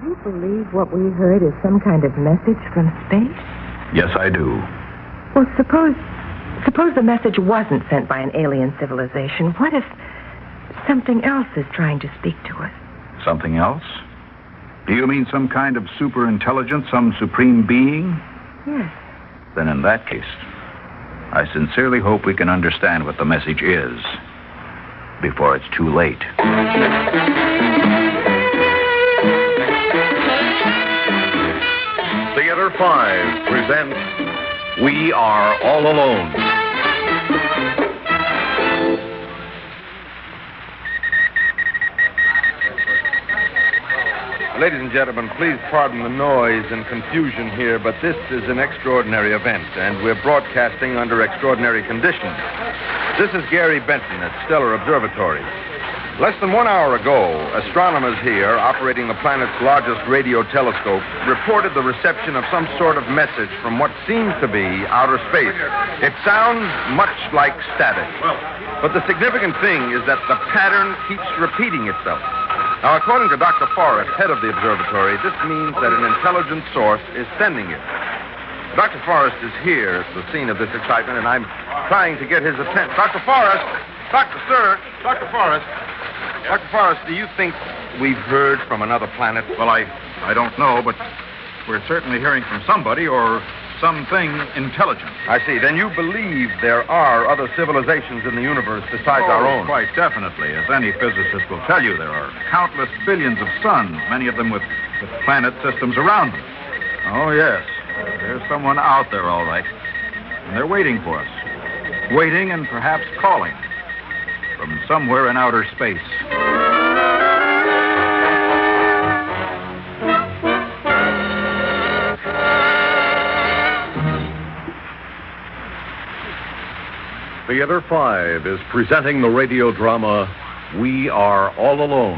you believe what we heard is some kind of message from space? Yes, I do. Well, suppose the message wasn't sent by an alien civilization. What if something else is trying to speak to us? Something else? Do you mean some kind of super intelligence, some supreme being? Yes. Then in that case, I sincerely hope we can understand what the message is before it's too late. Theater 5 presents We Are All Alone. Ladies and gentlemen, please pardon the noise and confusion here, but this is an extraordinary event, and we're broadcasting under extraordinary conditions. This is Gary Benton at Stellar Observatory. Less than 1 hour ago, astronomers here, operating the planet's largest radio telescope, reported the reception of some sort of message from what seems to be outer space. It sounds much like static. But the significant thing is that the pattern keeps repeating itself. Now, according to Dr. Forrest, head of the observatory, this means that an intelligent source is sending it. Dr. Forrest is here at the scene of this excitement, and I'm trying to get his attention. Dr. Forrest! Dr. Forrest! Dr. Forrest, do you think we've heard from another planet? Well, I don't know, but we're certainly hearing from somebody or something intelligent. I see. Then you believe there are other civilizations in the universe besides our own? Quite definitely. As any physicist will tell you, there are countless billions of suns, many of them with planet systems around them. Oh, yes. There's someone out there, all right. And they're waiting for us. Waiting and perhaps calling from somewhere in outer space. Theater 5 is presenting the radio drama We Are All Alone.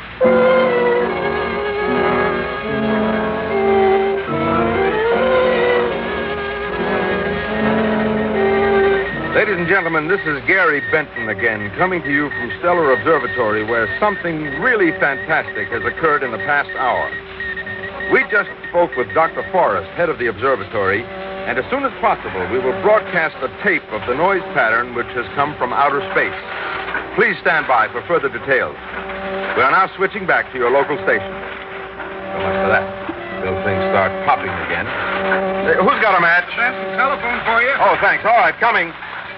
Ladies and gentlemen, this is Gary Benton again, coming to you from Stellar Observatory, where something really fantastic has occurred in the past hour. We just spoke with Dr. Forrest, head of the observatory, and as soon as possible, we will broadcast a tape of the noise pattern which has come from outer space. Please stand by for further details. We are now switching back to your local station. So much for that. Till things start popping again. Hey, who's got a match? That's the telephone for you. Oh, thanks. All right, coming.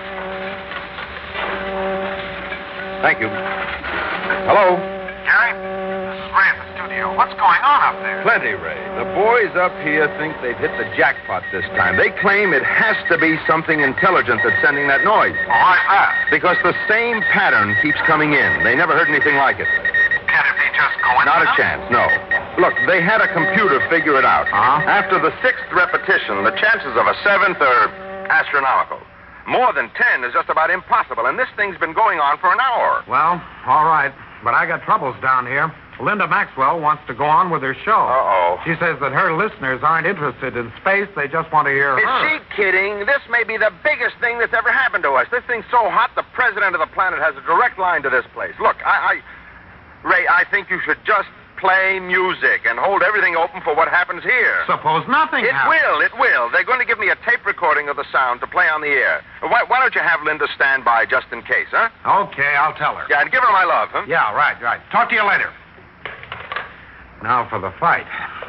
Thank you. Hello? Gary, this is Ray at the studio. What's going on up there? Plenty, Ray. The boys up here think they've hit the jackpot this time. They claim it has to be something intelligent that's sending that noise. Well, why's that? Because the same pattern keeps coming in. They never heard anything like it. Can't it be just coincidence? Not a chance, no. Look, they had a computer figure it out. After the 6th repetition, the chances of a 7th are astronomical. More than 10 is just about impossible, and this thing's been going on for an hour. Well, all right. But I got troubles down here. Linda Maxwell wants to go on with her show. Uh-oh. She says that her listeners aren't interested in space. They just want to hear Is her. she kidding? This may be the biggest thing that's ever happened to us. This thing's so hot, the president of the planet has a direct line to this place. Look, Ray, I think you should just play music and hold everything open for what happens here. Suppose nothing happens. It will. They're going to give me a tape recording of the sound to play on the air. Why don't you have Linda stand by just in case, huh? Okay, I'll tell her. Yeah, and give her my love, huh? Yeah, right. Talk to you later. Now for the fight.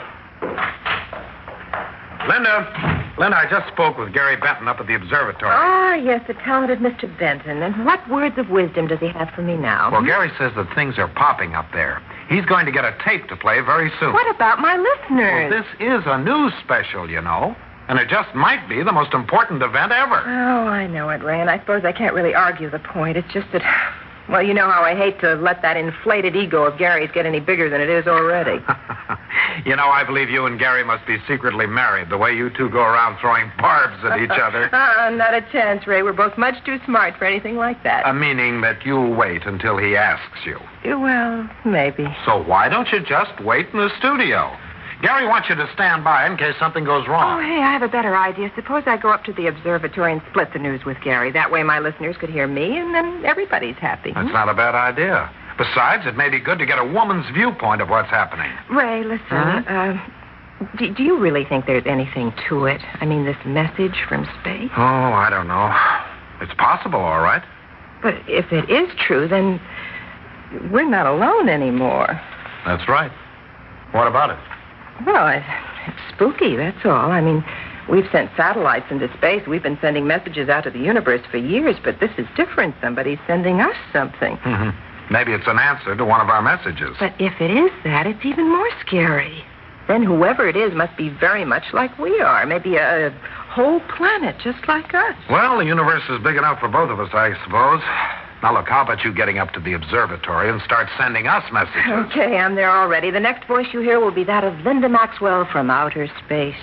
Linda, I just spoke with Gary Benton up at the observatory. Ah, yes, the talented Mr. Benton. And what words of wisdom does he have for me now? Well, Gary says that things are popping up there. He's going to get a tape to play very soon. What about my listeners? Well, this is a news special, you know. And it just might be the most important event ever. Oh, I know it, Ray, and I suppose I can't really argue the point. It's just that, well, you know how I hate to let that inflated ego of Gary's get any bigger than it is already. You know, I believe you and Gary must be secretly married, the way you two go around throwing barbs at each other. Not a chance, Ray. We're both much too smart for anything like that. Meaning that you'll wait until he asks you. Well, maybe. So why don't you just wait in the studio? Gary wants you to stand by in case something goes wrong. Oh, hey, I have a better idea. Suppose I go up to the observatory and split the news with Gary. That way my listeners could hear me, and then everybody's happy. That's not a bad idea. Besides, it may be good to get a woman's viewpoint of what's happening. Ray, listen. Do you really think there's anything to it? I mean, this message from space? Oh, I don't know. It's possible, all right. But if it is true, then we're not alone anymore. That's right. What about it? Well, it's spooky, that's all. I mean, we've sent satellites into space. We've been sending messages out to the universe for years, but this is different. Somebody's sending us something. Mm-hmm. Maybe it's an answer to one of our messages. But if it is that, it's even more scary. Then whoever it is must be very much like we are. Maybe a whole planet just like us. Well, the universe is big enough for both of us, I suppose. Now, look, how about you getting up to the observatory and start sending us messages? Okay, I'm there already. The next voice you hear will be that of Linda Maxwell from outer space.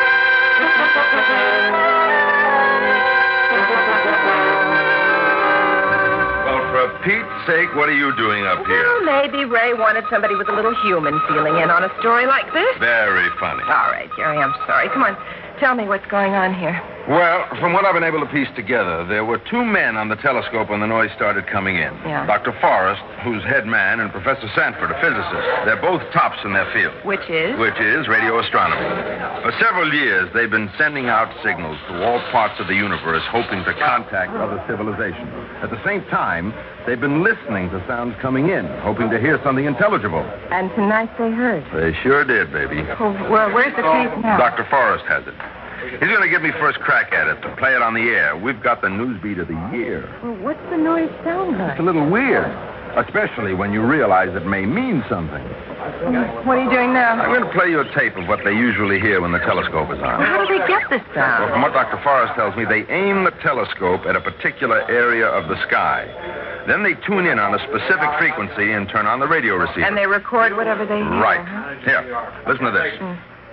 Pete's sake, what are you doing up here? Well, maybe Ray wanted somebody with a little human feeling in on a story like this. Very funny. All right, Jerry, I'm sorry. Come on, tell me what's going on here. Well, from what I've been able to piece together, there were two men on the telescope when the noise started coming in. Yeah. Dr. Forrest, who's head man, and Professor Sanford, a physicist. They're both tops in their field. Which is? Which is radio astronomy. For several years, they've been sending out signals to all parts of the universe, hoping to contact other civilizations. At the same time, they've been listening to sounds coming in, hoping to hear something intelligible. And tonight they heard. They sure did, baby. Well, where's the tape now? Dr. Forrest has it. He's going to give me first crack at it to play it on the air. We've got the newsbeat of the year. Well, what's the noise sound like? It's a little weird, especially when you realize it may mean something. What are you doing now? I'm going to play you a tape of what they usually hear when the telescope is on. How do they get this sound? Well, from what Dr. Forrest tells me, they aim the telescope at a particular area of the sky. Then they tune in on a specific frequency and turn on the radio receiver. And they record whatever they hear. Right. Here, listen to this.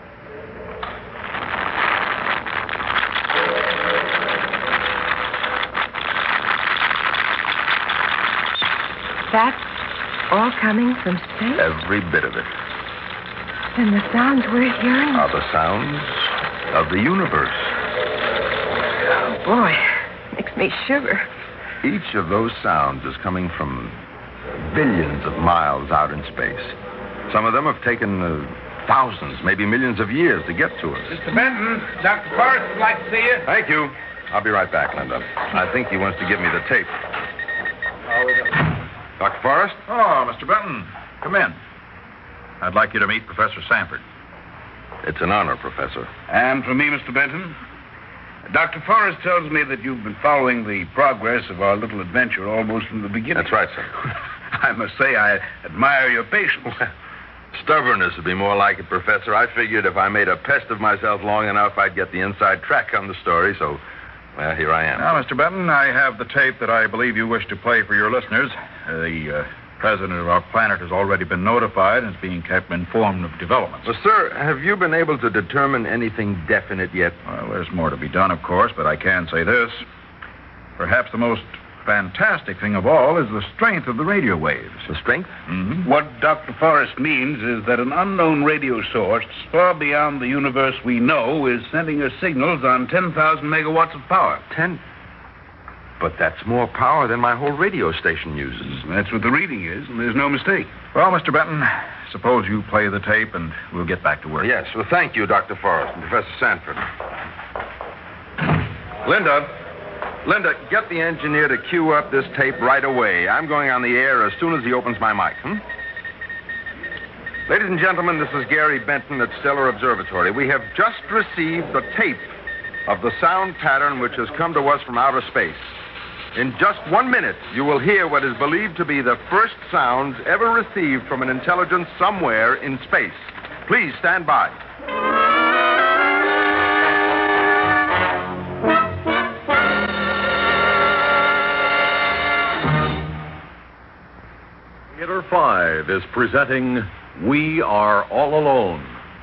That's all coming from space? Every bit of it. And the sounds we're hearing? Are the sounds of the universe. Oh, boy. Makes me shiver. Each of those sounds is coming from billions of miles out in space. Some of them have taken thousands, maybe millions of years to get to us. Mr. Benton, Dr. Forrest would like to see you. Thank you. I'll be right back, Linda. I think he wants to give me the tape. Dr. Forrest? Oh, Mr. Benton. Come in. I'd like you to meet Professor Sanford. It's an honor, Professor. And from me, Mr. Benton. Dr. Forrest tells me that you've been following the progress of our little adventure almost from the beginning. That's right, sir. I must say I admire your patience. Stubbornness would be more like it, Professor. I figured if I made a pest of myself long enough, I'd get the inside track on the story, so, well, here I am. Now, Mr. Benton, I have the tape that I believe you wish to play for your listeners. The president of our planet has already been notified and is being kept informed of developments. Well, sir, have you been able to determine anything definite yet? Well, there's more to be done, of course, but I can say this. Perhaps the most fantastic thing of all is the strength of the radio waves. The strength? Mm-hmm. What Dr. Forrest means is that an unknown radio source far beyond the universe we know is sending us signals on 10,000 megawatts of power. 10? But that's more power than my whole radio station uses. That's what the reading is, and there's no mistake. Well, Mr. Benton, suppose you play the tape and we'll get back to work. Yes, well, thank you, Dr. Forrest and Professor Sanford. Linda, get the engineer to cue up this tape right away. I'm going on the air as soon as he opens my mic. Ladies and gentlemen, this is Gary Benton at Stellar Observatory. We have just received the tape of the sound pattern which has come to us from outer space. In just 1 minute, you will hear what is believed to be the first sounds ever received from an intelligence somewhere in space. Please stand by. Theater 5 is presenting We Are All Alone.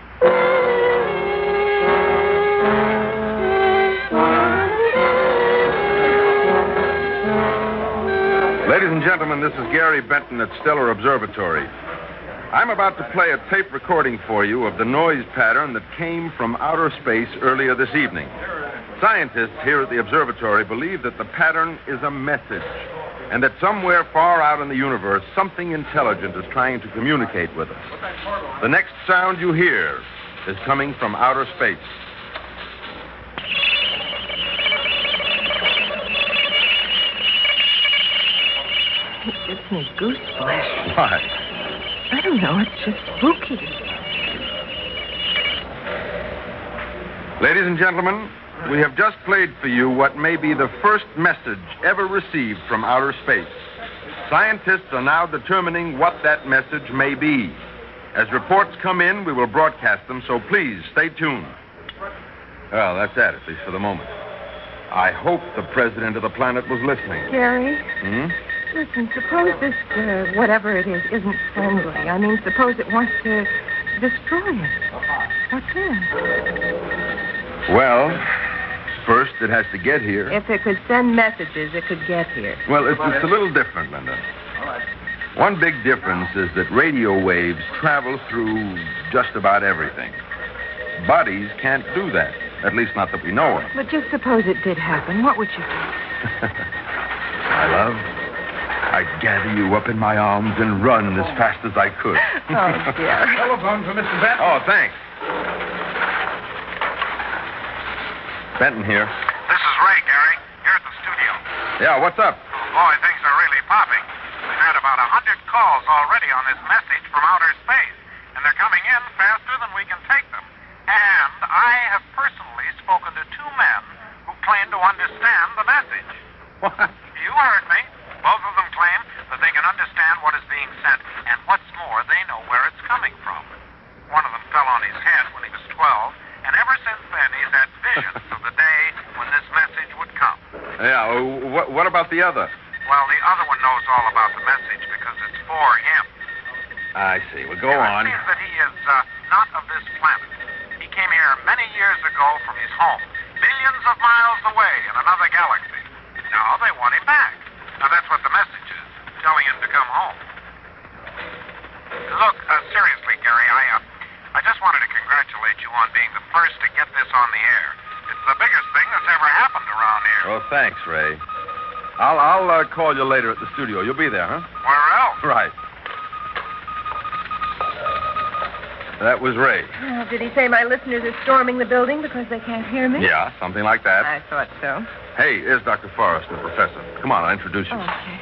Ladies and gentlemen, this is Gary Benton at Stellar Observatory. I'm about to play a tape recording for you of the noise pattern that came from outer space earlier this evening. Scientists here at the observatory believe that the pattern is a message, and that somewhere far out in the universe, something intelligent is trying to communicate with us. The next sound you hear is coming from outer space. It gives me goosebumps. Why? I don't know. It's just spooky. Ladies and gentlemen, we have just played for you what may be the first message ever received from outer space. Scientists are now determining what that message may be. As reports come in, we will broadcast them, so please stay tuned. Well, that's at least for the moment. I hope the president of the planet was listening. Gary? Hmm? Listen, suppose this, whatever it is, isn't friendly. I mean, suppose it wants to destroy us. What then? Well, first it has to get here. If it could send messages, it could get here. Well, it's a little different, Linda. One big difference is that radio waves travel through just about everything. Bodies can't do that, at least not that we know of. But just suppose it did happen. What would you do? My love, I'd gather you up in my arms and run as fast as I could. Oh, dear. Telephone for Mr. Benton. Oh, thanks. Benton here. This is Ray, Gary. Here at the studio. Yeah, what's up? Oh, boy, things are really popping. We've had about 100 calls already on this message from outer space, and they're coming in faster than we can take them. And I have personally spoken to 2 men who claim to understand the message. What? You heard me. Both of them claim that they can understand what is being sent, and what's more, they know where it's coming from. One of them fell on his head when he was 12, and ever since then he's had visions of the day when this message would come. Yeah, what about the other? Well, the other one knows all about the message because it's for him. I see. Well, go on. It seems that he is not of this planet. He came here many years ago from his home, billions of miles away in another galaxy. Now they want him back. Now that's what the message is, telling him to come home. Look, seriously, Gary, I just wanted to congratulate you on being the first to get this on the air. It's the biggest thing that's ever happened around here. Well, thanks, Ray. I'll call you later at the studio. You'll be there, huh? Where else? Right. That was Ray. Oh, did he say my listeners are storming the building because they can't hear me? Yeah, something like that. I thought so. Hey, here's Dr. Forrest, the professor. Come on, I'll introduce you. Okay.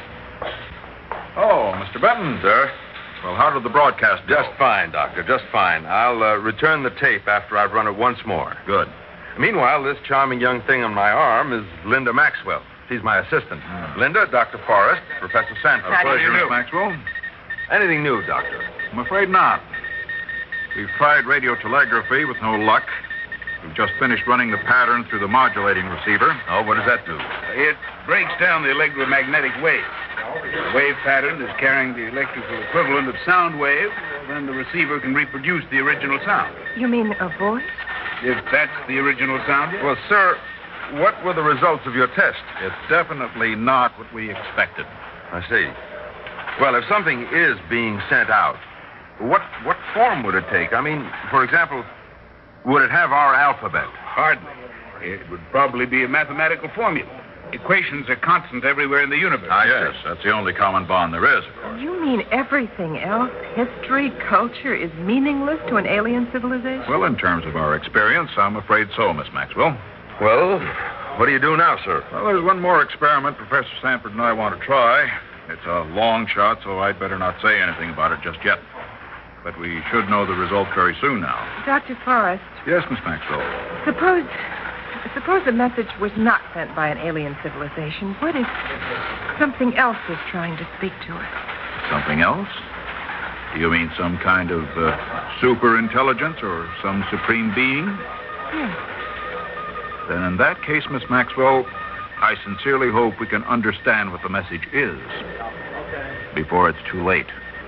Oh, Mr. Benton. Sir? Well, how did the broadcast go? Just fine, Doctor, just fine. I'll return the tape after I've run it once more. Good. Meanwhile, this charming young thing on my arm is Linda Maxwell. She's my assistant. Linda, Dr. Forrest, Professor Sanford. How do you Pleasure, do? Miss Maxwell. Anything new, Doctor? I'm afraid not. We've tried radiotelegraphy with no luck. We've just finished running the pattern through the modulating receiver. Oh, what does that do? It breaks down the electromagnetic wave. The wave pattern is carrying the electrical equivalent of sound waves. Then the receiver can reproduce the original sound. You mean a voice? If that's the original sound, yes. Well, sir, what were the results of your test? It's definitely not what we expected. I see. Well, if something is being sent out, what form would it take? I mean, for example, would it have our alphabet? Hardly. It would probably be a mathematical formula. Equations are constant everywhere in the universe. Yes, that's the only common bond there is, of course. You mean everything else, history, culture, is meaningless to an alien civilization? Well, in terms of our experience, I'm afraid so, Miss Maxwell. Well, what do you do now, sir? Well, there's one more experiment Professor Sanford and I want to try. It's a long shot, so I'd better not say anything about it just yet. But we should know the result very soon now. Dr. Forrest, Yes, Miss Maxwell. suppose the message was not sent by an alien civilization. What if something else is trying to speak to us? Something else? You mean some kind of super intelligence or some supreme being? Yes. Then in that case, Miss Maxwell, I sincerely hope we can understand what the message is before it's too late.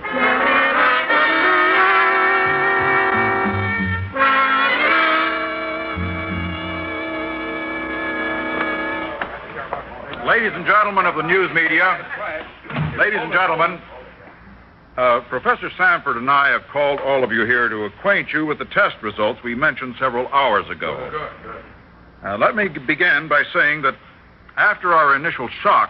Ladies and gentlemen of the news media, ladies and gentlemen, Professor Sanford and I have called all of you here to acquaint you with the test results we mentioned several hours ago. Let me begin by saying that after our initial shock,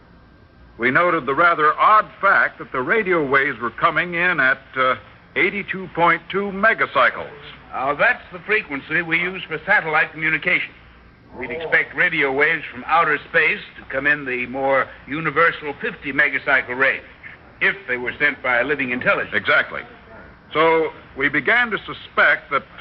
we noted the rather odd fact that the radio waves were coming in at 82.2 megacycles. That's the frequency we use for satellite communication. We'd expect radio waves from outer space to come in the more universal 50 megacycle range, if they were sent by a living intelligence. Exactly. So we began to suspect that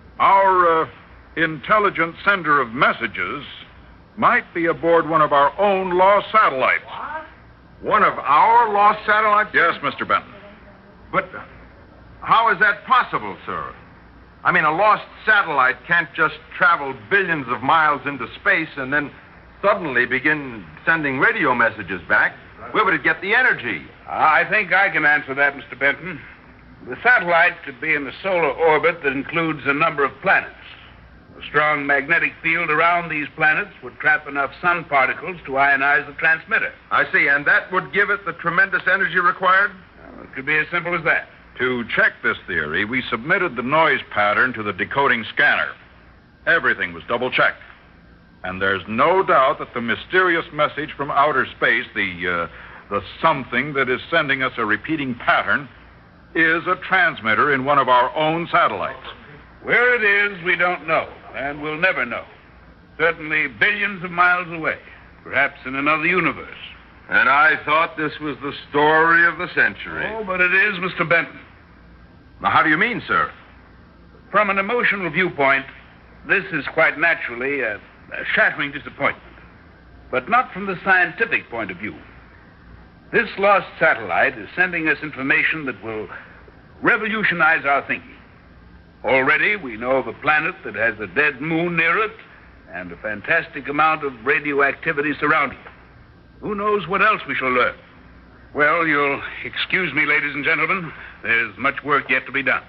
our intelligent sender of messages might be aboard one of our own lost satellites. One of our lost satellites? Yes, Mr. Benton. But how is that possible, sir? I mean, a lost satellite can't just travel billions of miles into space and then suddenly begin sending radio messages back. Where would it get the energy? I think I can answer that, Mr. Benton. The satellite could be in a solar orbit that includes a number of planets. A strong magnetic field around these planets would trap enough sun particles to ionize the transmitter. I see, and that would give it the tremendous energy required? Well, it could be as simple as that. To check this theory, we submitted the noise pattern to the decoding scanner. Everything was double-checked. And there's no doubt that the mysterious message from outer space, the something that is sending us a repeating pattern, is a transmitter in one of our own satellites. Where it is, we don't know, and we'll never know. Certainly billions of miles away, perhaps in another universe. And I thought this was the story of the century. Oh, but it is, Mr. Benton. Now, how do you mean, sir? From an emotional viewpoint, this is quite naturally a shattering disappointment. But not from the scientific point of view. This lost satellite is sending us information that will revolutionize our thinking. Already, we know of a planet that has a dead moon near it and a fantastic amount of radioactivity surrounding it. Who knows what else we shall learn? Well, you'll excuse me, ladies and gentlemen. There's much work yet to be done.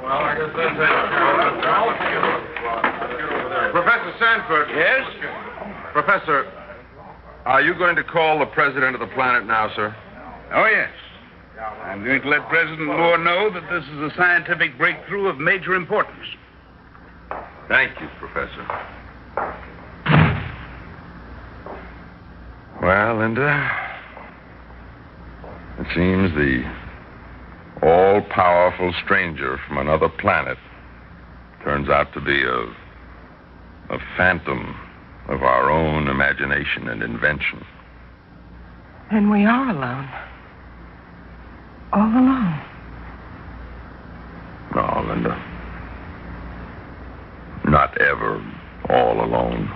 Professor Sanford. Yes? Professor, are you going to call the president of the planet now, sir? Oh, yes. I'm going to let President Moore know that this is a scientific breakthrough of major importance. Thank you, Professor. Well, Linda, it seems the all-powerful stranger from another planet turns out to be a phantom of our own imagination and invention. And we are alone. All alone. No, Linda. Not ever all alone.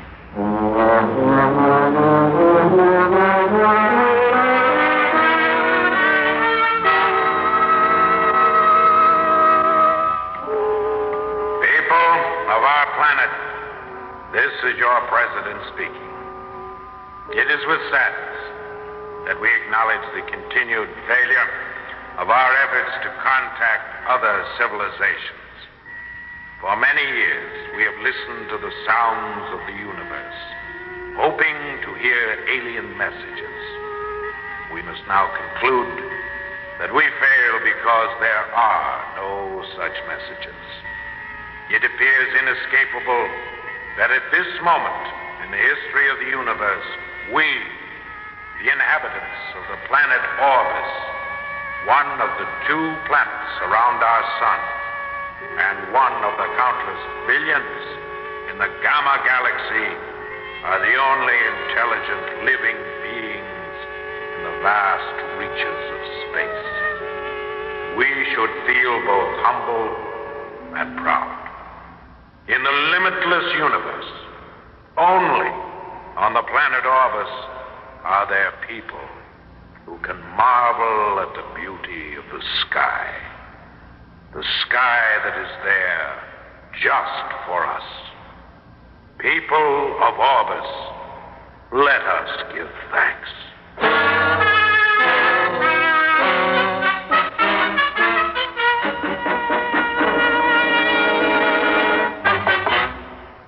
People of our planet, this is your president speaking. It is with sadness that we acknowledge the continued failure of our efforts to contact other civilizations. For many years, we have listened to the sounds of the universe, hoping to hear alien messages. We must now conclude that we fail because there are no such messages. It appears inescapable that at this moment in the history of the universe, we, the inhabitants of the planet Orbis, one of the two planets around our sun, and one of the countless billions in the Gamma Galaxy, are the only intelligent living beings in the vast reaches of space. We should feel both humble and proud. In the limitless universe, only on the planet Orbis are there people who can marvel at the beauty of the sky. The sky that is there just for us. People of Orbis, let us give thanks.